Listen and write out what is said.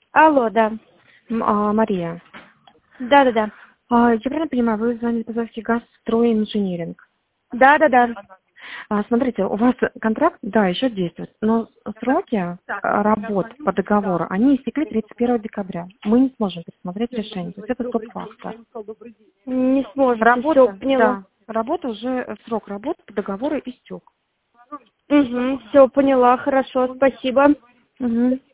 Алло, да. Мария. Да-да-да. Я правильно понимаю, вы звоните по заявке «Газстройинжиниринг». Да-да-да. Смотрите, у вас контракт, да, еще действует, но сроки работ по договору, они истекли 31 декабря. Мы не сможем пересмотреть решение, то есть это стоп-фактор. Не сможете, все, Работа, поняла. да, работа уже, срок работы по договору истек. Угу, все, поняла, хорошо, спасибо. Угу.